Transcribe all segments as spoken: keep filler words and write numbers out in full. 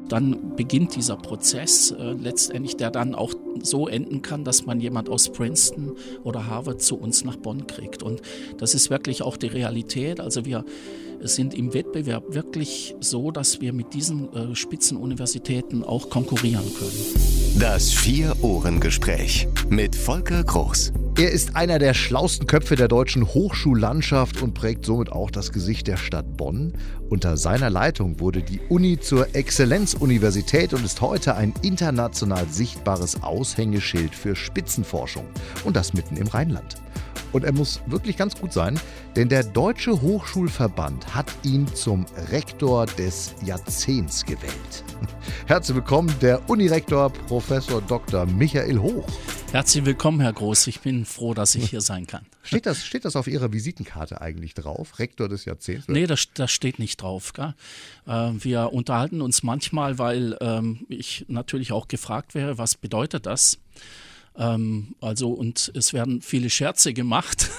dann beginnt dieser Prozess äh, letztendlich, der dann auch so enden kann, dass man jemand aus Princeton oder Harvard zu uns nach Bonn kriegt. Und das ist wirklich auch die Realität. Also wir sind im Wettbewerb wirklich so, dass wir mit diesen äh, Spitzenuniversitäten auch konkurrieren können. Das Vier-Ohren-Gespräch mit Volker Groß. Er ist einer der schlauesten Köpfe der deutschen Hochschullandschaft und prägt somit auch das Gesicht der Stadt Bonn. Unter seiner Leitung wurde die Uni zur Exzellenzuniversität und ist heute ein international sichtbares Aushängeschild für Spitzenforschung. Und das mitten im Rheinland. Und er muss wirklich ganz gut sein, denn der Deutsche Hochschulverband hat ihn zum Rektor des Jahrzehnts gewählt. Herzlich willkommen, der Unirektor Professor Doktor Michael Hoch. Herzlich willkommen, Herr Groß. Ich bin froh, dass ich hier sein kann. Steht das, steht das auf Ihrer Visitenkarte eigentlich drauf? Rektor des Jahrzehnts? Nee, das, das steht nicht drauf. Gell? Äh, wir unterhalten uns manchmal, weil ähm, ich natürlich auch gefragt wäre, was bedeutet das? Ähm, also und es werden viele Scherze gemacht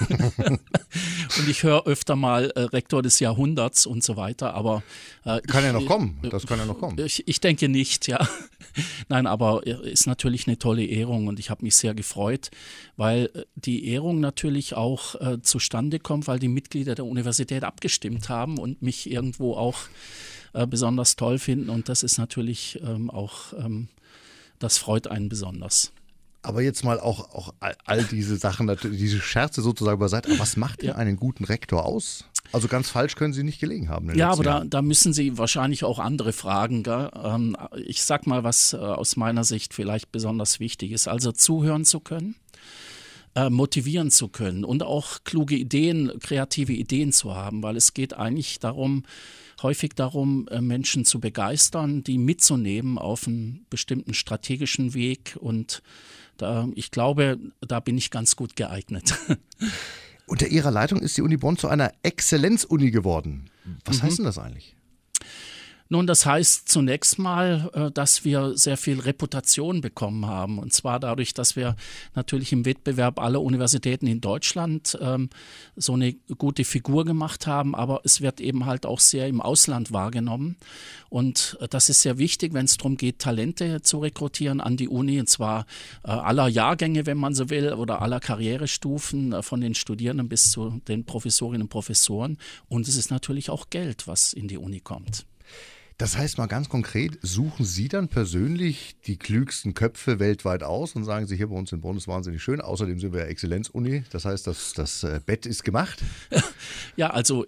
und ich höre öfter mal äh, Rektor des Jahrhunderts und so weiter, aber äh, kann ich, ja noch kommen, das kann ja noch kommen. Ich, ich denke nicht, ja. Nein, aber ist natürlich eine tolle Ehrung und ich habe mich sehr gefreut, weil die Ehrung natürlich auch äh, zustande kommt, weil die Mitglieder der Universität abgestimmt haben und mich irgendwo auch äh, besonders toll finden und das ist natürlich ähm, auch, ähm, das freut einen besonders. Aber jetzt mal auch, auch all, all diese Sachen, diese Scherze sozusagen beiseite. Aber was macht denn ja einen guten Rektor aus? Also ganz falsch können Sie nicht gelegen haben. Ja, aber da, da müssen Sie wahrscheinlich auch andere fragen. Gell? Ähm, ich sag mal, was äh, aus meiner Sicht vielleicht besonders wichtig ist. Also zuhören zu können, äh, motivieren zu können und auch kluge Ideen, kreative Ideen zu haben, weil es geht eigentlich darum, häufig darum, Menschen zu begeistern, die mitzunehmen auf einen bestimmten strategischen Weg und da, ich glaube, da bin ich ganz gut geeignet. Unter Ihrer Leitung ist die Uni Bonn zu einer Exzellenzuni geworden. Was mhm. heißt denn das eigentlich? Nun, das heißt zunächst mal, dass wir sehr viel Reputation bekommen haben. Und zwar dadurch, dass wir natürlich im Wettbewerb aller Universitäten in Deutschland ähm, so eine gute Figur gemacht haben. Aber es wird eben halt auch sehr im Ausland wahrgenommen. Und das ist sehr wichtig, wenn es darum geht, Talente zu rekrutieren an die Uni. Und zwar äh, aller Jahrgänge, wenn man so will, oder aller Karrierestufen, äh, von den Studierenden bis zu den Professorinnen und Professoren. Und es ist natürlich auch Geld, was in die Uni kommt. Das heißt mal ganz konkret, suchen Sie dann persönlich die klügsten Köpfe weltweit aus und sagen Sie, hier bei uns in Bonn ist wahnsinnig schön, außerdem sind wir Exzellenzuni, das heißt, das, das Bett ist gemacht? Ja, also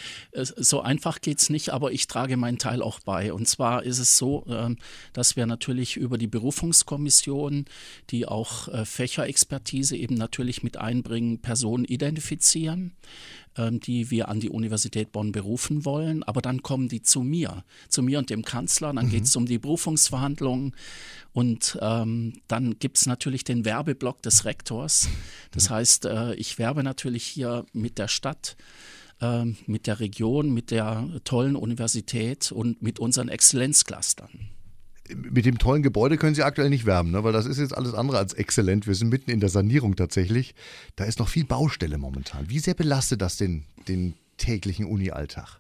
so einfach geht es nicht, aber ich trage meinen Teil auch bei. Und zwar ist es so, dass wir natürlich über die Berufungskommission, die auch Fächerexpertise eben natürlich mit einbringen, Personen identifizieren, die wir an die Universität Bonn berufen wollen. Aber dann kommen die zu mir, zu mir und dem Kanzler. Dann mhm. geht es um die Berufungsverhandlungen und ähm, dann gibt es natürlich den Werbeblock des Rektors. Das mhm. heißt, äh, ich werbe natürlich hier mit der Stadt, äh, mit der Region, mit der tollen Universität und mit unseren Exzellenzclustern. Mit dem tollen Gebäude können Sie aktuell nicht werben, ne? Weil das ist jetzt alles andere als exzellent. Wir sind mitten in der Sanierung tatsächlich. Da ist noch viel Baustelle momentan. Wie sehr belastet das den, den täglichen Uni-Alltag?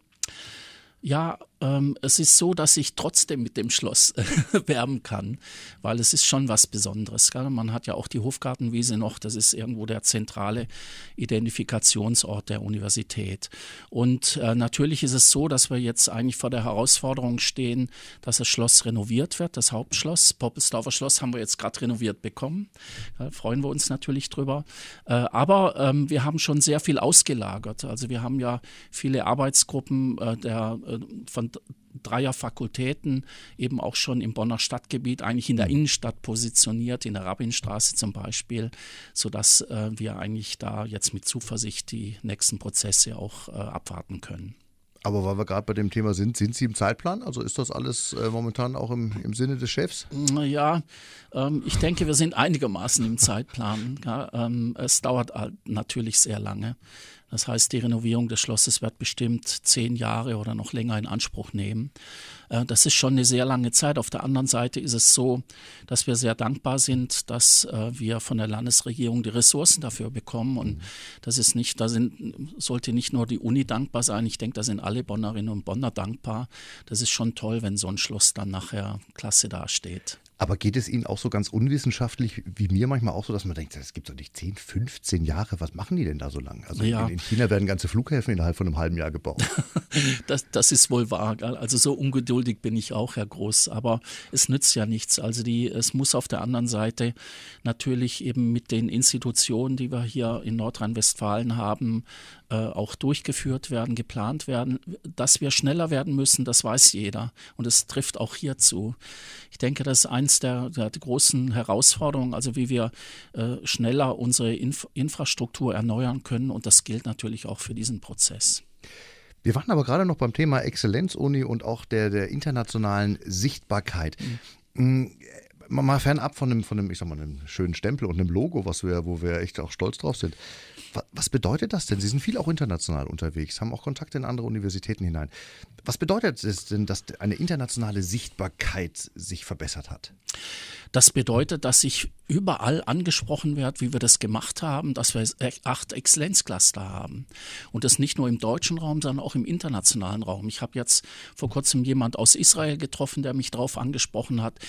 Ja, ähm, es ist so, dass ich trotzdem mit dem Schloss äh, werben kann, weil es ist schon was Besonderes. Gell? Man hat ja auch die Hofgartenwiese noch, das ist irgendwo der zentrale Identifikationsort der Universität. Und äh, natürlich ist es so, dass wir jetzt eigentlich vor der Herausforderung stehen, dass das Schloss renoviert wird, das Hauptschloss. Poppelsdorfer Schloss haben wir jetzt gerade renoviert bekommen, da freuen wir uns natürlich drüber. Äh, aber ähm, wir haben schon sehr viel ausgelagert. Also wir haben ja viele Arbeitsgruppen äh, der von dreier Fakultäten eben auch schon im Bonner Stadtgebiet, eigentlich in der Innenstadt positioniert, in der Rabinstraße zum Beispiel, sodass äh, wir eigentlich da jetzt mit Zuversicht die nächsten Prozesse auch äh, abwarten können. Aber weil wir gerade bei dem Thema sind, sind Sie im Zeitplan? Also ist das alles äh, momentan auch im, im Sinne des Chefs? Ja, ähm, ich denke, wir sind einigermaßen im Zeitplan. Ja, ähm, es dauert halt natürlich sehr lange. Das heißt, die Renovierung des Schlosses wird bestimmt zehn Jahre oder noch länger in Anspruch nehmen. Das ist schon eine sehr lange Zeit. Auf der anderen Seite ist es so, dass wir sehr dankbar sind, dass wir von der Landesregierung die Ressourcen dafür bekommen. Und das ist nicht, da sind, sollte nicht nur die Uni dankbar sein. Ich denke, da sind alle Bonnerinnen und Bonner dankbar. Das ist schon toll, wenn so ein Schloss dann nachher klasse dasteht. Aber geht es Ihnen auch so ganz unwissenschaftlich wie mir manchmal auch so, dass man denkt, das gibt doch nicht zehn, fünfzehn Jahre, was machen die denn da so lange? Also ja. in, in China werden ganze Flughäfen innerhalb von einem halben Jahr gebaut. das, das ist wohl wahr. Also so ungeduldig bin ich auch, Herr Groß, aber es nützt ja nichts. Also die, es muss auf der anderen Seite natürlich eben mit den Institutionen, die wir hier in Nordrhein-Westfalen haben, äh, auch durchgeführt werden, geplant werden. Dass wir schneller werden müssen, das weiß jeder und es trifft auch hier zu. Ich denke, das ist eins der, der großen Herausforderungen, also wie wir äh, schneller unsere Inf- Infrastruktur erneuern können und das gilt natürlich auch für diesen Prozess. Wir waren aber gerade noch beim Thema Exzellenzuni und auch der, der internationalen Sichtbarkeit. Mhm. Mal fernab von einem, von einem, ich sag mal, einem schönen Stempel und einem Logo, was wir, wo wir echt auch stolz drauf sind. Was bedeutet das denn? Sie sind viel auch international unterwegs, haben auch Kontakte in andere Universitäten hinein. Was bedeutet es denn, dass eine internationale Sichtbarkeit sich verbessert hat? Das bedeutet, dass ich überall angesprochen werde, wie wir das gemacht haben, dass wir acht Exzellenzcluster haben. Und das nicht nur im deutschen Raum, sondern auch im internationalen Raum. Ich habe jetzt vor kurzem jemand aus Israel getroffen, der mich darauf angesprochen hat.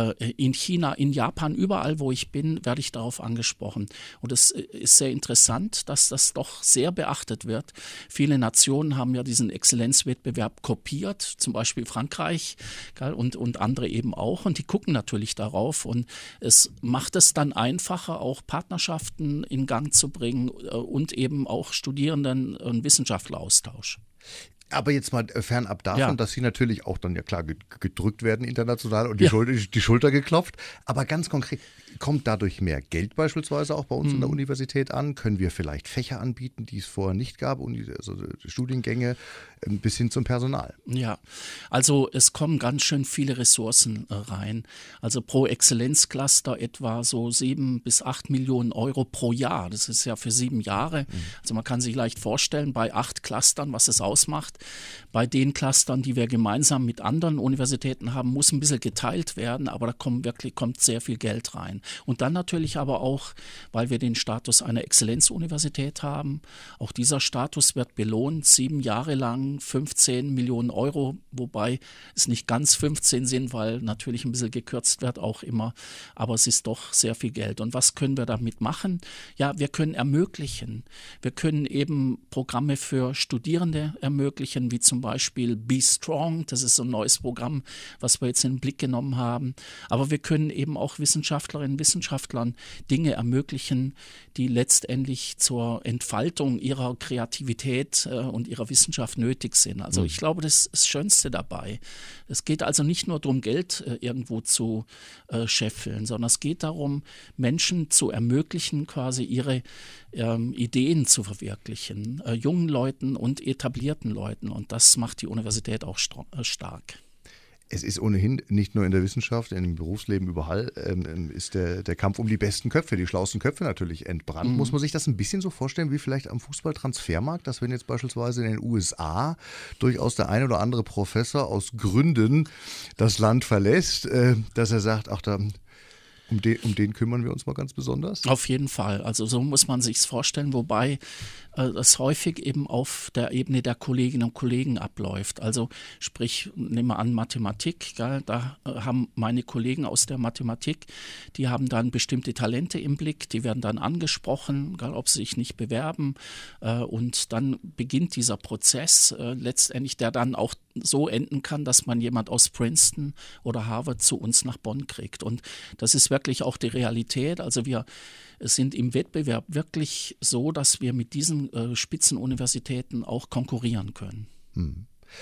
In China, in Japan, überall, wo ich bin, werde ich darauf angesprochen. Und es ist sehr interessant, dass das doch sehr beachtet wird. Viele Nationen haben ja diesen Exzellenzwettbewerb kopiert, zum Beispiel Frankreich und, und andere eben auch. Und die gucken natürlich darauf. Und es macht es dann einfacher, auch Partnerschaften in Gang zu bringen und eben auch Studierenden- und Wissenschaftler-Austausch. Aber jetzt mal fernab davon, ja. dass Sie natürlich auch dann ja klar gedrückt werden international und die, ja. Schulter, die Schulter geklopft. Aber ganz konkret, kommt dadurch mehr Geld beispielsweise auch bei uns mhm. in der Universität an? Können wir vielleicht Fächer anbieten, die es vorher nicht gab, also Studiengänge bis hin zum Personal? Ja, also es kommen ganz schön viele Ressourcen rein. Also pro Exzellenzcluster etwa so sieben bis acht Millionen Euro pro Jahr. Das ist ja für sieben Jahre. Mhm. Also man kann sich leicht vorstellen, bei acht Clustern, was es ausmacht. Bei den Clustern, die wir gemeinsam mit anderen Universitäten haben, muss ein bisschen geteilt werden, aber da kommt wirklich kommt sehr viel Geld rein. Und dann natürlich aber auch, weil wir den Status einer Exzellenzuniversität haben, auch dieser Status wird belohnt, sieben Jahre lang fünfzehn Millionen Euro, wobei es nicht ganz fünfzehn sind, weil natürlich ein bisschen gekürzt wird auch immer, aber es ist doch sehr viel Geld. Und was können wir damit machen? Ja, wir können ermöglichen. Wir können eben Programme für Studierende ermöglichen, wie zum Beispiel Be Strong, das ist so ein neues Programm, was wir jetzt in den Blick genommen haben. Aber wir können eben auch Wissenschaftlerinnen und Wissenschaftlern Dinge ermöglichen, die letztendlich zur Entfaltung ihrer Kreativität äh, und ihrer Wissenschaft nötig sind. Also ich glaube, das ist das Schönste dabei. Es geht also nicht nur darum, Geld äh, irgendwo zu äh, scheffeln, sondern es geht darum, Menschen zu ermöglichen, quasi ihre ähm, Ideen zu verwirklichen, äh, jungen Leuten und etablierten Leuten. Und das macht die Universität auch st- äh, stark. Es ist ohnehin nicht nur in der Wissenschaft, im Berufsleben überall, ähm, ist der, der Kampf um die besten Köpfe, die schlauesten Köpfe natürlich entbrannt. Mhm. Muss man sich das ein bisschen so vorstellen wie vielleicht am Fußballtransfermarkt, dass wenn jetzt beispielsweise in den U S A durchaus der ein oder andere Professor aus Gründen das Land verlässt, äh, dass er sagt, ach da... Um den, um den kümmern wir uns mal ganz besonders? Auf jeden Fall. Also so muss man sich es vorstellen, wobei äh, das häufig eben auf der Ebene der Kolleginnen und Kollegen abläuft. Also sprich, nehmen wir an Mathematik, gell? Da äh, haben meine Kollegen aus der Mathematik, die haben dann bestimmte Talente im Blick, die werden dann angesprochen, gell, ob sie sich nicht bewerben äh, und dann beginnt dieser Prozess äh, letztendlich, der dann auch so enden kann, dass man jemand aus Princeton oder Harvard zu uns nach Bonn kriegt. Und das ist wirklich auch die Realität. Also wir sind im Wettbewerb wirklich so, dass wir mit diesen äh, Spitzenuniversitäten auch konkurrieren können. Hm.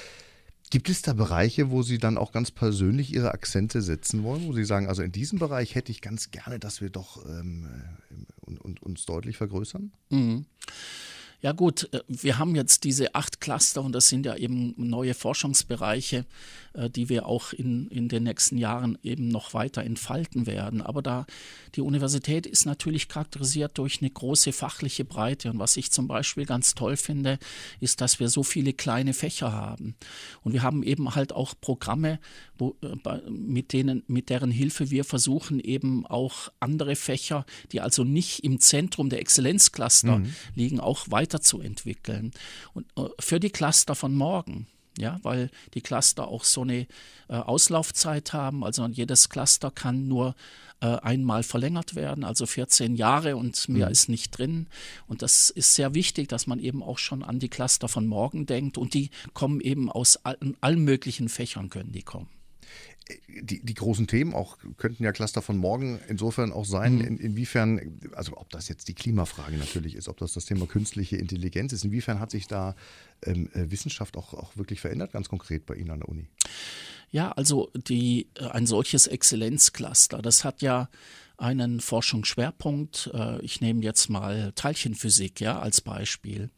Gibt es da Bereiche, wo Sie dann auch ganz persönlich Ihre Akzente setzen wollen, wo Sie sagen, also in diesem Bereich hätte ich ganz gerne, dass wir doch ähm, und, und, uns deutlich vergrößern? Mhm. Ja gut, wir haben jetzt diese acht Cluster und das sind ja eben neue Forschungsbereiche, äh, die wir auch in, in den nächsten Jahren eben noch weiter entfalten werden. Aber da die Universität ist natürlich charakterisiert durch eine große fachliche Breite. Und was ich zum Beispiel ganz toll finde, ist, dass wir so viele kleine Fächer haben. Und wir haben eben halt auch Programme, wo, äh, mit denen, mit deren Hilfe wir versuchen, eben auch andere Fächer, die also nicht im Zentrum der Exzellenzcluster mhm. liegen, auch weiterzuentwickeln. Und äh, für die Cluster von morgen, ja, weil die Cluster auch so eine äh, Auslaufzeit haben. Also jedes Cluster kann nur äh, einmal verlängert werden, also vierzehn Jahre und mehr mhm. ist nicht drin. Und das ist sehr wichtig, dass man eben auch schon an die Cluster von morgen denkt. Und die kommen eben aus all, allen möglichen Fächern, können die kommen. Die, die großen Themen auch könnten ja Cluster von morgen insofern auch sein, Mhm. in, inwiefern, also ob das jetzt die Klimafrage natürlich ist, ob das das Thema künstliche Intelligenz ist, inwiefern hat sich da ähm, Wissenschaft auch, auch wirklich verändert, ganz konkret bei Ihnen an der Uni? Ja, also die, ein solches Exzellenzcluster, das hat ja einen Forschungsschwerpunkt. Ich nehme jetzt mal Teilchenphysik, ja, als Beispiel.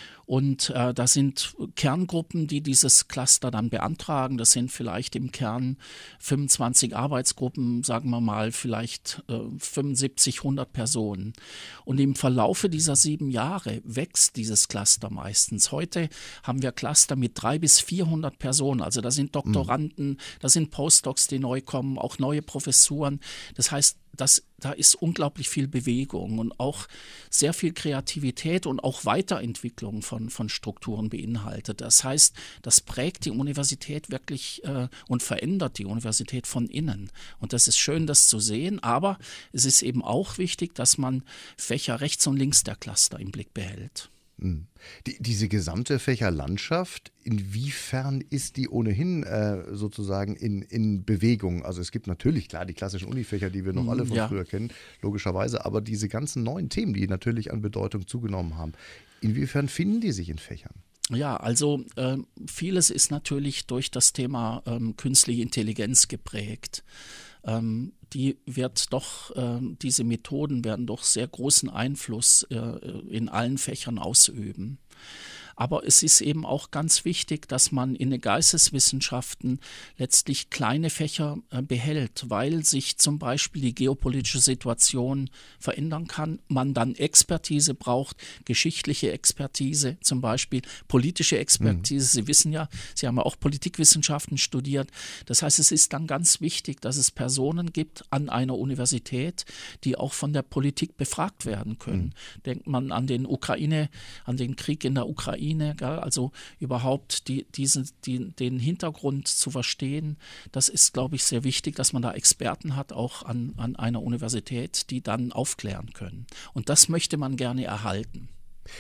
Und äh, da sind Kerngruppen, die dieses Cluster dann beantragen. Das sind vielleicht im Kern fünfundzwanzig Arbeitsgruppen, sagen wir mal vielleicht äh, fünfundsiebzig, hundert Personen. Und im Verlaufe dieser sieben Jahre wächst dieses Cluster meistens. Heute haben wir Cluster mit dreihundert bis vierhundert Personen. Also da sind Doktoranden, mhm. da sind Postdocs, die neu kommen, auch neue Professuren. Das heißt, Das, da ist unglaublich viel Bewegung und auch sehr viel Kreativität und auch Weiterentwicklung von, von Strukturen beinhaltet. Das heißt, das prägt die Universität wirklich äh, und verändert die Universität von innen. Und das ist schön, das zu sehen, aber es ist eben auch wichtig, dass man Fächer rechts und links der Cluster im Blick behält. Die, diese gesamte Fächerlandschaft, inwiefern ist die ohnehin äh, sozusagen in, in Bewegung? Also es gibt natürlich, klar, die klassischen Unifächer, die wir noch alle von ja. früher kennen, logischerweise, aber diese ganzen neuen Themen, die natürlich an Bedeutung zugenommen haben, inwiefern finden die sich in Fächern? Ja, also äh, vieles ist natürlich durch das Thema ähm, künstliche Intelligenz geprägt. Ähm, die wird doch, äh, diese Methoden werden doch sehr großen Einfluss äh, in allen Fächern ausüben. Aber es ist eben auch ganz wichtig, dass man in den Geisteswissenschaften letztlich kleine Fächer äh, behält, weil sich zum Beispiel die geopolitische Situation verändern kann. Man dann Expertise braucht, geschichtliche Expertise, zum Beispiel politische Expertise. Mhm. Sie wissen ja, Sie haben ja auch Politikwissenschaften studiert. Das heißt, es ist dann ganz wichtig, dass es Personen gibt an einer Universität, die auch von der Politik befragt werden können. Mhm. Denkt man an den Ukraine, an den Krieg in der Ukraine. Also überhaupt die, diesen, die, den Hintergrund zu verstehen, das ist, glaube ich, sehr wichtig, dass man da Experten hat, auch an, an einer Universität, die dann aufklären können. Und das möchte man gerne erhalten.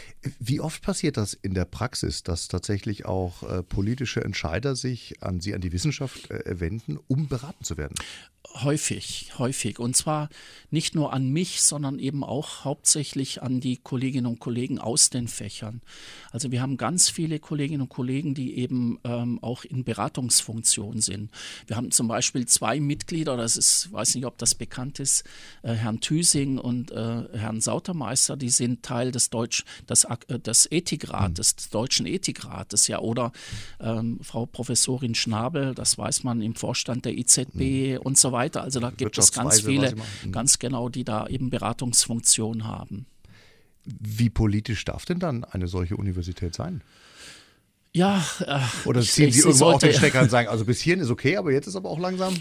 Wie oft passiert das in der Praxis, dass tatsächlich auch äh, politische Entscheider sich an Sie, an die Wissenschaft äh, wenden, um beraten zu werden? Häufig, häufig. Und zwar nicht nur an mich, sondern eben auch hauptsächlich an die Kolleginnen und Kollegen aus den Fächern. Also wir haben ganz viele Kolleginnen und Kollegen, die eben ähm, auch in Beratungsfunktion sind. Wir haben zum Beispiel zwei Mitglieder, das ist, ich weiß nicht, ob das bekannt ist, äh, Herrn Thüsing und äh, Herrn Sautermeister, die sind Teil des Deutsch, des, äh, des Ethikrates, mhm. des Deutschen Ethikrates, ja, oder ähm, Frau Professorin Schnabel, das weiß man, im Vorstand der I Z B mhm. und so weiter. Also da gibt es ganz viele, ganz genau, die da eben Beratungsfunktion haben. Wie politisch darf denn dann eine solche Universität sein? Ja, äh, oder ziehen Sie irgendwo auch den Stecker und sagen, also bis hierhin ist okay, aber jetzt ist aber auch langsam,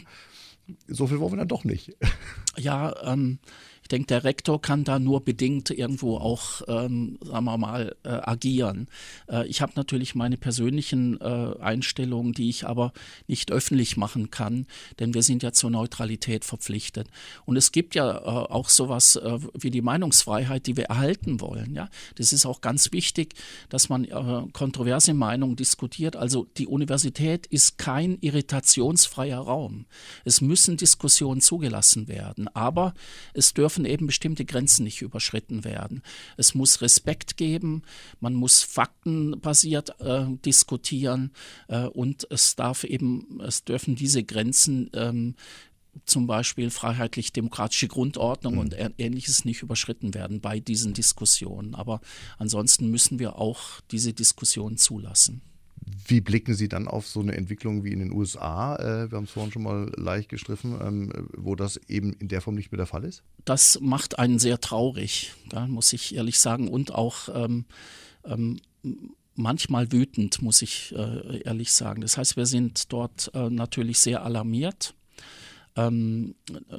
so viel wollen wir dann doch nicht. Ja, ähm, ich denke, der Rektor kann da nur bedingt irgendwo auch, ähm, sagen wir mal, äh, agieren. Äh, ich habe natürlich meine persönlichen äh, Einstellungen, die ich aber nicht öffentlich machen kann, denn wir sind ja zur Neutralität verpflichtet. Und es gibt ja äh, auch sowas äh, wie die Meinungsfreiheit, die wir erhalten wollen. Ja? Das ist auch ganz wichtig, dass man äh, kontroverse Meinungen diskutiert. Also die Universität ist kein irritationsfreier Raum. Es müssen Diskussionen zugelassen werden, aber es dürfen eben bestimmte Grenzen nicht überschritten werden. Es muss Respekt geben, man muss faktenbasiert äh, diskutieren äh, und es darf eben, es dürfen diese Grenzen ähm, zum Beispiel freiheitlich-demokratische Grundordnung mhm. und Ähnliches nicht überschritten werden bei diesen Diskussionen. Aber ansonsten müssen wir auch diese Diskussionen zulassen. Wie blicken Sie dann auf so eine Entwicklung wie in den U S A? Äh, wir haben es vorhin schon mal leicht gestriffen, ähm, wo das eben in der Form nicht mehr der Fall ist? Das macht einen sehr traurig, ja, muss ich ehrlich sagen, und auch ähm, ähm, manchmal wütend, muss ich äh, ehrlich sagen. Das heißt, wir sind dort äh, natürlich sehr alarmiert, ähm,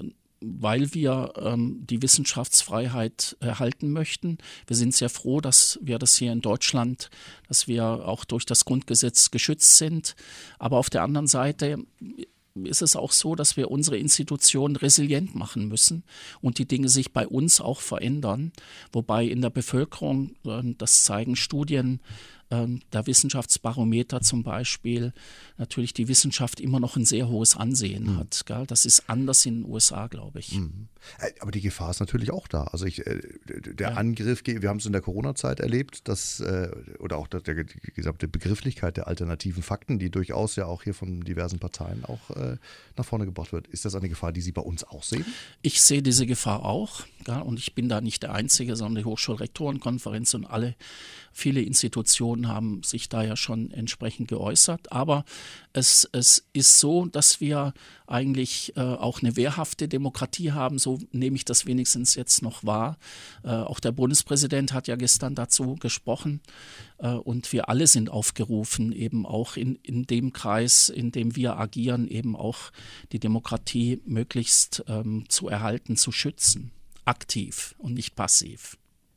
weil wir ähm, die Wissenschaftsfreiheit erhalten möchten. Wir sind sehr froh, dass wir das hier in Deutschland, dass wir auch durch das Grundgesetz geschützt sind. Aber auf der anderen Seite ist es auch so, dass wir unsere Institutionen resilient machen müssen und die Dinge sich bei uns auch verändern. Wobei in der Bevölkerung, äh, das zeigen Studien, der Wissenschaftsbarometer zum Beispiel, natürlich die Wissenschaft immer noch ein sehr hohes Ansehen mhm. hat. Gell? Das ist anders in den U S A, glaube ich. Mhm. Aber die Gefahr ist natürlich auch da. Also ich, der ja. Angriff, wir haben es in der Corona-Zeit erlebt, dass, oder auch der, die gesamte Begrifflichkeit der alternativen Fakten, die durchaus ja auch hier von diversen Parteien auch nach vorne gebracht wird. Ist das eine Gefahr, die Sie bei uns auch sehen? Ich sehe diese Gefahr auch. Gell? Und ich bin da nicht der Einzige, sondern die Hochschulrektorenkonferenz und alle, viele Institutionen haben sich da ja schon entsprechend geäußert. Aber es, es ist so, dass wir eigentlich äh, auch eine wehrhafte Demokratie haben. So nehme ich das wenigstens jetzt noch wahr. Äh, auch der Bundespräsident hat ja gestern dazu gesprochen. Äh, und wir alle sind aufgerufen, eben auch in, in dem Kreis, in dem wir agieren, eben auch die Demokratie möglichst ähm, zu erhalten, zu schützen. Aktiv und nicht passiv.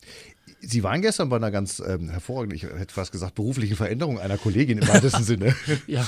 Sie waren gestern bei einer ganz ähm, hervorragenden, ich hätte fast gesagt, berufliche Veränderung einer Kollegin im weitesten Sinne. Ja.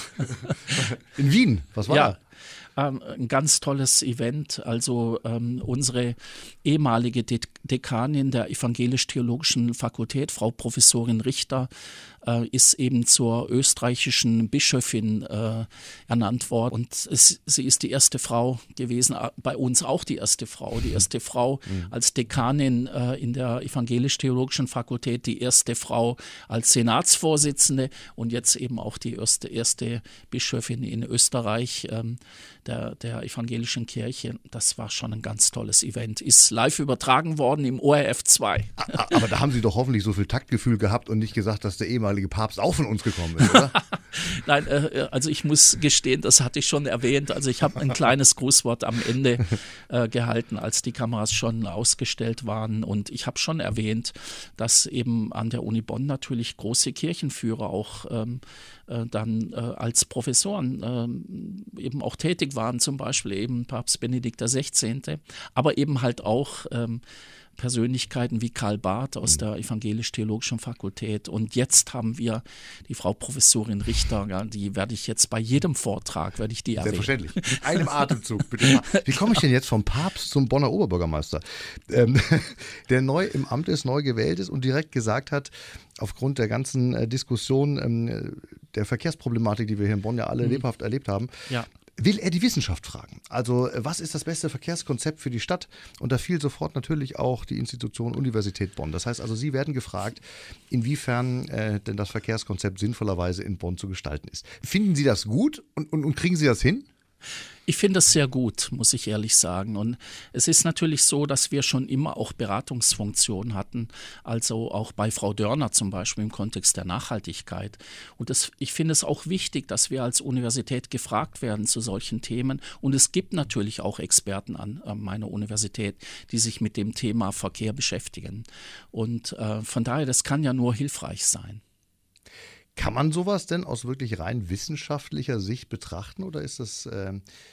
In Wien, was war ja. da? Ähm, ein ganz tolles Event. Also ähm, unsere ehemalige De- Dekanin der Evangelisch-Theologischen Fakultät, Frau Professorin Richter, äh, ist eben zur österreichischen Bischöfin äh, ernannt worden. Und es, sie ist die erste Frau gewesen, bei uns auch die erste Frau, die erste Frau mhm. als Dekanin äh, in der Evangelisch-Theologischen Fakultät, die erste Frau als Senatsvorsitzende und jetzt eben auch die erste, erste Bischöfin in Österreich. Ähm, Der, der evangelischen Kirche. Das war schon ein ganz tolles Event. Ist live übertragen worden im O R F zwei. Aber da haben Sie doch hoffentlich so viel Taktgefühl gehabt und nicht gesagt, dass der ehemalige Papst auch von uns gekommen ist, oder? Nein, äh, also ich muss gestehen, das hatte ich schon erwähnt. Also ich habe ein kleines Grußwort am Ende äh, gehalten, als die Kameras schon ausgestellt waren. Und ich habe schon erwähnt, dass eben an der Uni Bonn natürlich große Kirchenführer auch ähm, äh, dann äh, als Professoren äh, eben auch tätig waren, zum Beispiel eben Papst Benedikt der Sechzehnte, aber eben halt auch ähm, Persönlichkeiten wie Karl Barth aus der Evangelisch-Theologischen Fakultät. Und jetzt haben wir die Frau Professorin Richter, ja, die werde ich jetzt bei jedem Vortrag, werde ich die erwähnen. Selbstverständlich. In einem Atemzug, bitte. Wie komme ich denn jetzt vom Papst zum Bonner Oberbürgermeister, ähm, der neu im Amt ist, neu gewählt ist und direkt gesagt hat, aufgrund der ganzen äh, Diskussion ähm, der Verkehrsproblematik, die wir hier in Bonn ja alle mhm. lebhaft erlebt haben, ja. will er die Wissenschaft fragen. Also was ist das beste Verkehrskonzept für die Stadt? Und da fiel sofort natürlich auch die Institution Universität Bonn. Das heißt also, Sie werden gefragt, inwiefern äh, denn das Verkehrskonzept sinnvollerweise in Bonn zu gestalten ist. Finden Sie das gut und, und, und kriegen Sie das hin? Ich finde es sehr gut, muss ich ehrlich sagen. Und es ist natürlich so, dass wir schon immer auch Beratungsfunktionen hatten, also auch bei Frau Dörner zum Beispiel im Kontext der Nachhaltigkeit. Und das, ich finde es auch wichtig, dass wir als Universität gefragt werden zu solchen Themen. Und es gibt natürlich auch Experten an äh, meiner Universität, die sich mit dem Thema Verkehr beschäftigen. Und äh, von daher, das kann ja nur hilfreich sein. Kann man sowas denn aus wirklich rein wissenschaftlicher Sicht betrachten oder ist das äh,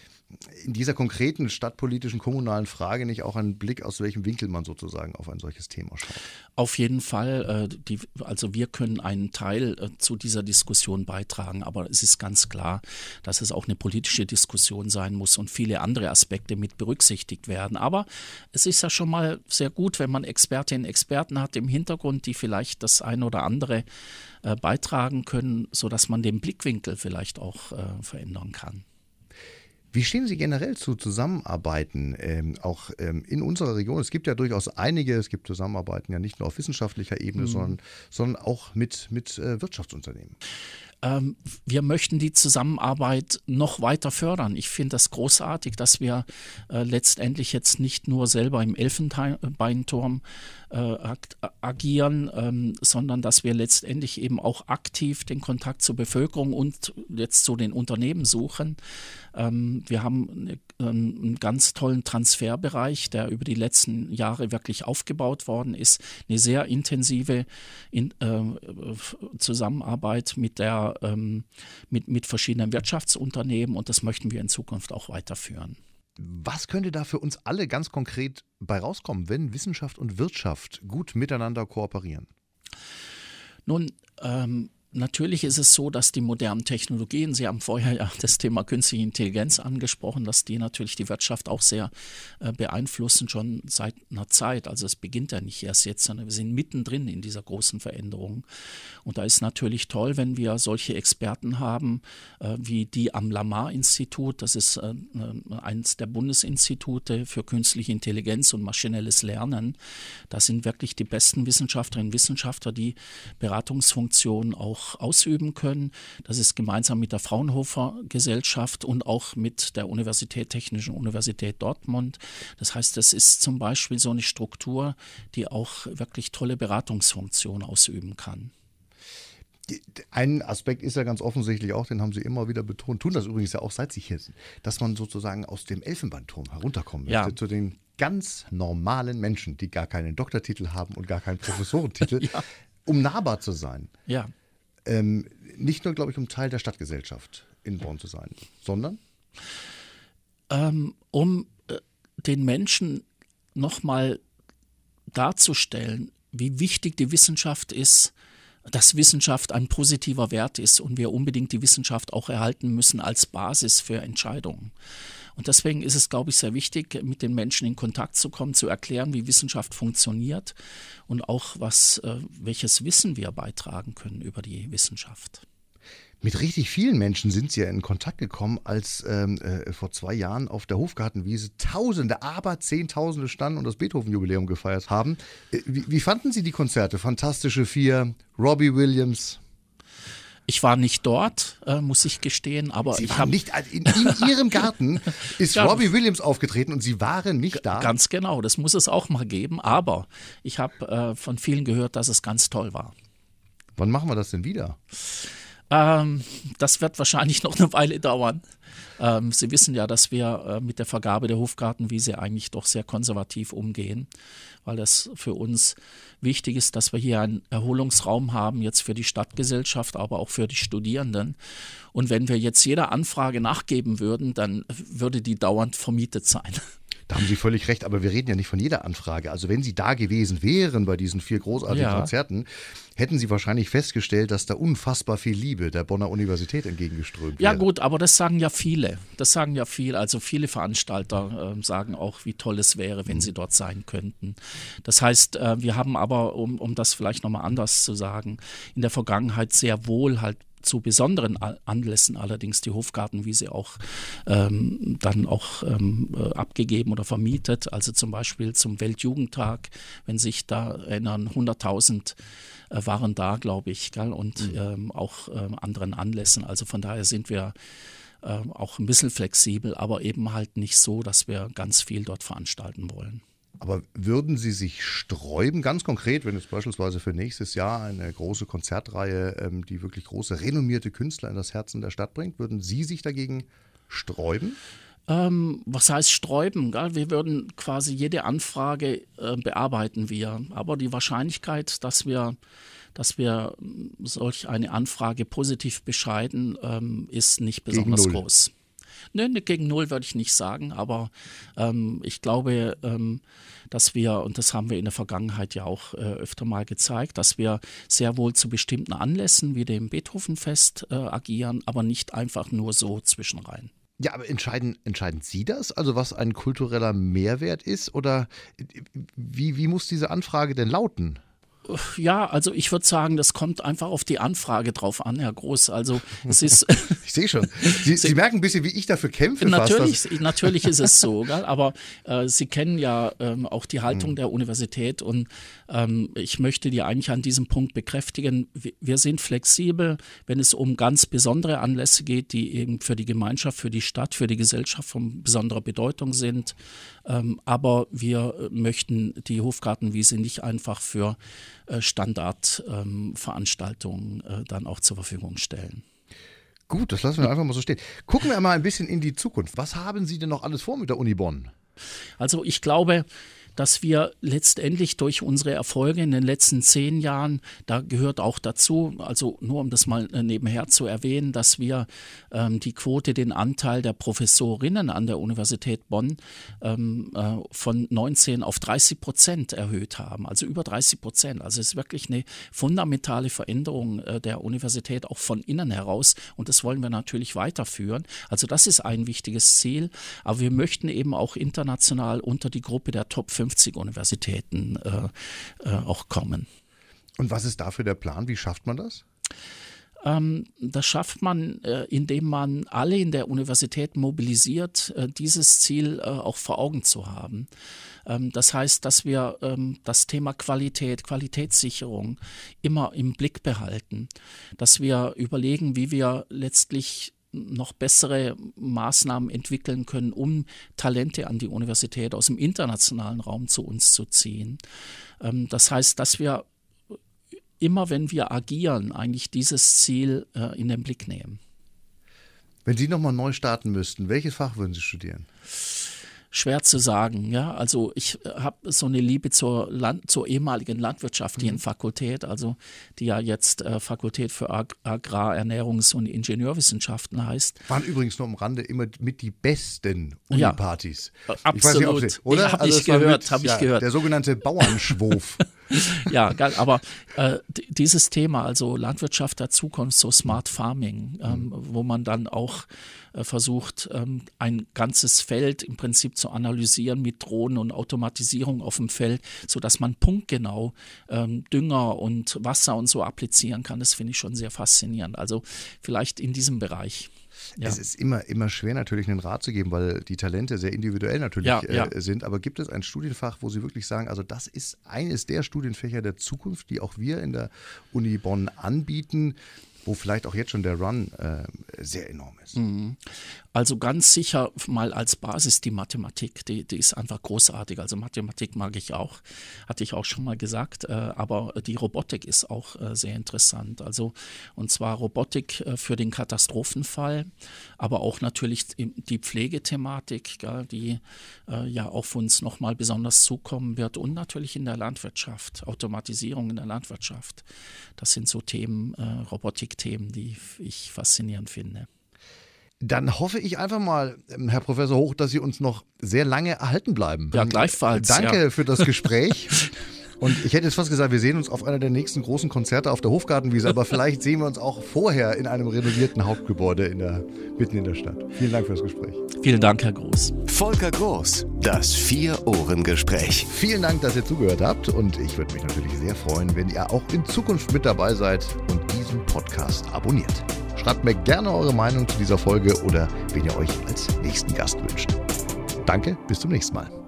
in dieser konkreten stadtpolitischen, kommunalen Frage nicht auch ein Blick, aus welchem Winkel man sozusagen auf ein solches Thema schaut? Auf jeden Fall. Äh, die, also wir können einen Teil äh, zu dieser Diskussion beitragen, aber es ist ganz klar, dass es auch eine politische Diskussion sein muss und viele andere Aspekte mit berücksichtigt werden. Aber es ist ja schon mal sehr gut, wenn man Expertinnen und Experten hat im Hintergrund, die vielleicht das eine oder andere äh, beitragen können, sodass man den Blickwinkel vielleicht auch äh, verändern kann. Wie stehen Sie generell zu Zusammenarbeiten, ähm, auch ähm, in unserer Region? Es gibt ja durchaus einige, es gibt Zusammenarbeiten ja nicht nur auf wissenschaftlicher Ebene, mhm. sondern, sondern auch mit, mit äh, Wirtschaftsunternehmen. Ähm, wir möchten die Zusammenarbeit noch weiter fördern. Ich finde das großartig, dass wir äh, letztendlich jetzt nicht nur selber im Elfenbeinturm äh, ag- agieren, ähm, sondern dass wir letztendlich eben auch aktiv den Kontakt zur Bevölkerung und jetzt zu den Unternehmen suchen. Ähm, wir haben eine, einen ganz tollen Transferbereich, der über die letzten Jahre wirklich aufgebaut worden ist. Eine sehr intensive in, äh, Zusammenarbeit mit der ähm, mit, mit verschiedenen Wirtschaftsunternehmen, und das möchten wir in Zukunft auch weiterführen. Was könnte da für uns alle ganz konkret bei rauskommen, wenn Wissenschaft und Wirtschaft gut miteinander kooperieren? Nun, ähm, natürlich ist es so, dass die modernen Technologien, Sie haben vorher ja das Thema künstliche Intelligenz angesprochen, dass die natürlich die Wirtschaft auch sehr äh, beeinflussen, schon seit einer Zeit. Also es beginnt ja nicht erst jetzt, sondern wir sind mittendrin in dieser großen Veränderung. Und da ist natürlich toll, wenn wir solche Experten haben, äh, wie die am Lamar-Institut. Das ist äh, eines der Bundesinstitute für künstliche Intelligenz und maschinelles Lernen. Da sind wirklich die besten Wissenschaftlerinnen und Wissenschaftler, die Beratungsfunktionen auch ausüben können. Das ist gemeinsam mit der Fraunhofer Gesellschaft und auch mit der Universität, Technischen Universität Dortmund. Das heißt, das ist zum Beispiel so eine Struktur, die auch wirklich tolle Beratungsfunktionen ausüben kann. Ein Aspekt ist ja ganz offensichtlich auch, den haben Sie immer wieder betont, tun das übrigens ja auch, seit Sie hier sind, dass man sozusagen aus dem Elfenbeinturm herunterkommen möchte, Ja. zu den ganz normalen Menschen, die gar keinen Doktortitel haben und gar keinen Professorentitel, Ja. um nahbar zu sein. Ja. Ähm, nicht nur, glaube ich, um Teil der Stadtgesellschaft in Bonn zu sein, sondern? Ähm, um äh, den Menschen nochmal darzustellen, wie wichtig die Wissenschaft ist, dass Wissenschaft ein positiver Wert ist und wir unbedingt die Wissenschaft auch erhalten müssen als Basis für Entscheidungen. Und deswegen ist es, glaube ich, sehr wichtig, mit den Menschen in Kontakt zu kommen, zu erklären, wie Wissenschaft funktioniert und auch, was, äh, welches Wissen wir beitragen können über die Wissenschaft. Mit richtig vielen Menschen sind Sie ja in Kontakt gekommen, als ähm, äh, vor zwei Jahren auf der Hofgartenwiese Tausende, aber Zehntausende standen und das Beethoven-Jubiläum gefeiert haben. Äh, wie, wie fanden Sie die Konzerte? Fantastische Vier, Robbie Williams? Ich war nicht dort, äh, muss ich gestehen, aber Sie ich waren habe nicht, in, in Ihrem Garten ist Ja. Robbie Williams aufgetreten und Sie waren nicht da. ganz genau, das muss es auch mal geben, aber ich habe äh, von vielen gehört, dass es ganz toll war. Wann machen wir das denn wieder? Ähm, das wird wahrscheinlich noch eine Weile dauern. Ähm, Sie wissen ja, dass wir äh, mit der Vergabe der Hofgartenwiese eigentlich doch sehr konservativ umgehen, weil das für uns wichtig ist, dass wir hier einen Erholungsraum haben, jetzt für die Stadtgesellschaft, aber auch für die Studierenden. Und wenn wir jetzt jeder Anfrage nachgeben würden, dann würde die dauernd vermietet sein. Da haben Sie völlig recht, aber wir reden ja nicht von jeder Anfrage. Also wenn Sie da gewesen wären bei diesen vier großartigen Ja. Konzerten, hätten Sie wahrscheinlich festgestellt, dass da unfassbar viel Liebe der Bonner Universität entgegengeströmt Ja wäre. gut, aber das sagen ja viele. Das sagen ja viele. Also viele Veranstalter äh, sagen auch, wie toll es wäre, wenn sie dort sein könnten. Das heißt, äh, wir haben aber, um, um das vielleicht nochmal anders zu sagen, in der Vergangenheit sehr wohl halt zu besonderen Anlässen allerdings die Hofgartenwiese auch ähm, dann auch ähm, äh, abgegeben oder vermietet. Also zum Beispiel zum Weltjugendtag, wenn sich da erinnern, hunderttausend äh, waren da, glaube ich, gell? Und mhm. ähm, auch ähm, anderen Anlässen. Also von daher sind wir ähm, auch ein bisschen flexibel, aber eben halt nicht so, dass wir ganz viel dort veranstalten wollen. Aber würden Sie sich sträuben, ganz konkret, wenn es beispielsweise für nächstes Jahr eine große Konzertreihe, ähm, die wirklich große, renommierte Künstler in das Herzen der Stadt bringt, würden Sie sich dagegen sträuben? Ähm, was heißt sträuben? Gell? Wir würden quasi jede Anfrage äh, bearbeiten wir. Aber die Wahrscheinlichkeit, dass wir, dass wir solch eine Anfrage positiv bescheiden, ähm, ist nicht besonders Gegen null. groß. Nö, ne, gegen null würde ich nicht sagen, aber ähm, ich glaube, ähm, dass wir, und das haben wir in der Vergangenheit ja auch äh, öfter mal gezeigt, dass wir sehr wohl zu bestimmten Anlässen wie dem Beethovenfest äh, agieren, aber nicht einfach nur so zwischenrein. Ja, aber entscheiden, entscheiden Sie das? Also was ein kultureller Mehrwert ist? Oder wie, wie muss diese Anfrage denn lauten? Ja, also ich würde sagen, das kommt einfach auf die Anfrage drauf an, Herr Groß. Also es ist. Ich sehe schon. Sie, Sie merken ein bisschen, wie ich dafür kämpfe. Natürlich, fast, natürlich ist es so, gell? Aber äh, Sie kennen ja ähm, auch die Haltung mhm. der Universität und ähm, ich möchte die eigentlich an diesem Punkt bekräftigen. Wir, wir sind flexibel, wenn es um ganz besondere Anlässe geht, die eben für die Gemeinschaft, für die Stadt, für die Gesellschaft von besonderer Bedeutung sind. Ähm, aber wir möchten die Hofgartenwiese nicht einfach für Standardveranstaltungen ähm, äh, dann auch zur Verfügung stellen. Gut, das lassen wir einfach mal so stehen. Gucken wir mal ein bisschen in die Zukunft. Was haben Sie denn noch alles vor mit der Uni Bonn? Also ich glaube, dass wir letztendlich durch unsere Erfolge in den letzten zehn Jahren, da gehört auch dazu, also nur um das mal nebenher zu erwähnen, dass wir ähm, die Quote, den Anteil der Professorinnen an der Universität Bonn ähm, äh, von neunzehn auf dreißig Prozent erhöht haben, also über dreißig Prozent. Also es ist wirklich eine fundamentale Veränderung äh, der Universität auch von innen heraus und das wollen wir natürlich weiterführen. Also das ist ein wichtiges Ziel, aber wir möchten eben auch international unter die Gruppe der Top fünfzig Universitäten äh, äh, auch kommen. Und was ist dafür der Plan? Wie schafft man das? Ähm, das schafft man, äh, indem man alle in der Universität mobilisiert, äh, dieses Ziel äh, auch vor Augen zu haben. Ähm, das heißt, dass wir ähm, das Thema Qualität, Qualitätssicherung immer im Blick behalten, dass wir überlegen, wie wir letztlich noch bessere Maßnahmen entwickeln können, um Talente an die Universität aus dem internationalen Raum zu uns zu ziehen. Das heißt, dass wir immer, wenn wir agieren, eigentlich dieses Ziel in den Blick nehmen. Wenn Sie nochmal neu starten müssten, welches Fach würden Sie studieren? Schwer zu sagen, ja. Also ich habe so eine Liebe zur, Land, zur ehemaligen landwirtschaftlichen mhm. Fakultät, also die ja jetzt äh, Fakultät für Ag- Agrar-, Ernährungs- und Ingenieurwissenschaften heißt. Waren übrigens nur am Rande immer mit die besten Unipartys. Ja, absolut. Nicht, Sie, oder? Ja, habe also ich gehört, habe ja, ich gehört. Der sogenannte Bauernschwof. Ja, aber äh, dieses Thema, also Landwirtschaft der Zukunft, so Smart Farming, ähm, mhm. wo man dann auch äh, versucht, ähm, ein ganzes Feld im Prinzip zu analysieren mit Drohnen und Automatisierung auf dem Feld, sodass man punktgenau ähm, Dünger und Wasser und so applizieren kann. Das finde ich schon sehr faszinierend. Also vielleicht in diesem Bereich. Ja. Es ist immer, immer schwer natürlich einen Rat zu geben, weil die Talente sehr individuell natürlich ja, ja. Äh, sind. Aber gibt es ein Studienfach, wo Sie wirklich sagen, also das ist eines der Studienfächer der Zukunft, die auch wir in der Uni Bonn anbieten, wo vielleicht auch jetzt schon der Run äh, sehr enorm ist? Also ganz sicher mal als Basis die Mathematik, die, die ist einfach großartig. Also Mathematik mag ich auch, hatte ich auch schon mal gesagt, äh, aber die Robotik ist auch äh, sehr interessant. Also und zwar Robotik äh, für den Katastrophenfall, aber auch natürlich die Pflegethematik, gell, die äh, ja auf uns nochmal besonders zukommen wird und natürlich in der Landwirtschaft, Automatisierung in der Landwirtschaft. Das sind so Themen, äh, Robotikthemen, die ich faszinierend finde. Dann hoffe ich einfach mal, Herr Professor Hoch, dass Sie uns noch sehr lange erhalten bleiben. Ja, gleichfalls. Danke ja. für das Gespräch. Und ich hätte jetzt fast gesagt, wir sehen uns auf einer der nächsten großen Konzerte auf der Hofgartenwiese, aber vielleicht sehen wir uns auch vorher in einem renovierten Hauptgebäude in der, mitten in der Stadt. Vielen Dank für das Gespräch. Vielen Dank, Herr Groß. Volker Groß, das Vier-Ohren-Gespräch. Vielen Dank, dass ihr zugehört habt und ich würde mich natürlich sehr freuen, wenn ihr auch in Zukunft mit dabei seid und diesen Podcast abonniert. Schreibt mir gerne eure Meinung zu dieser Folge oder wen ihr euch als nächsten Gast wünscht. Danke, bis zum nächsten Mal.